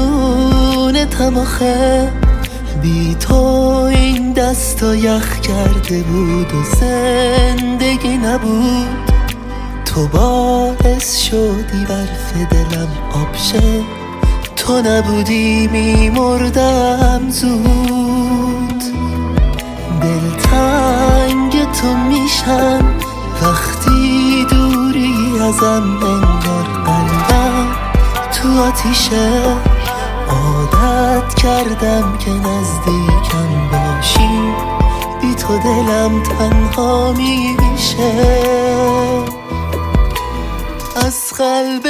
ممنونتم آخه، بی تو این دستا یخ کرده بود و زندگی نبود. تو باعث شدی برف دلم آب شه، تو نبودی میمردم زود. دلتنگ تو میشم وقتی دوری ازم، انگار قلبم تو آتیشه. عادت کردم که نزدیکم باشی، بی تو دلم تنها میشه. از قلب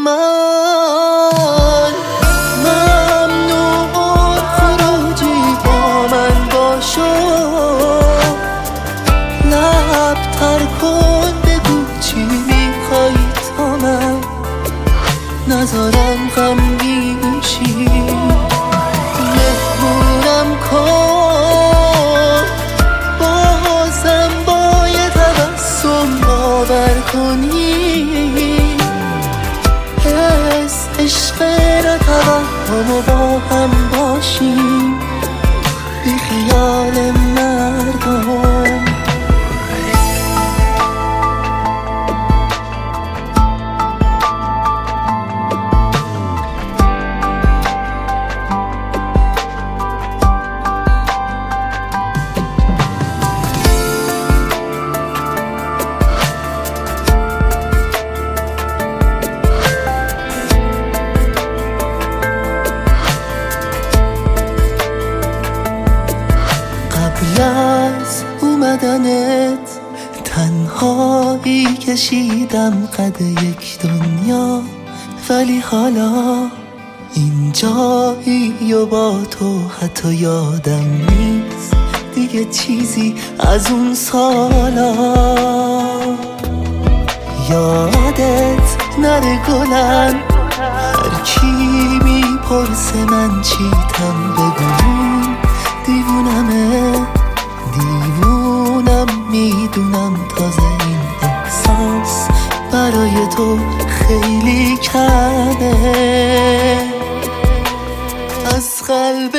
من ممنون خروجی با من باشو، لب تر کن بگو چی میخوای تا من نذارم غمگین شی. مهمونم کن بازم با یه تبسم باور کنی، حس عشق نتوهم و با هم باشیم بی خیال مردم. قبل از اومدنت تنهایی کشیدم قد یک دنیا، ولی حالا این جایی و با تو حتی یادم نیست دیگه چیزی از اون سالا. یادت نره گلم، هر کی میپرسه من چیتم بگو دیوونم میدونم تازه این احساس برای تو خیلی کمه. از قلب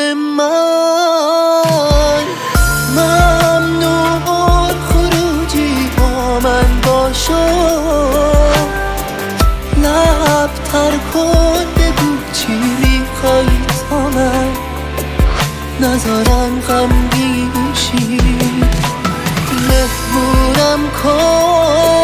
من ممنون خروجی با من باشو، لب تر کن بگو چی میخوای تا من نذارم غمگین شی. مهمونم کن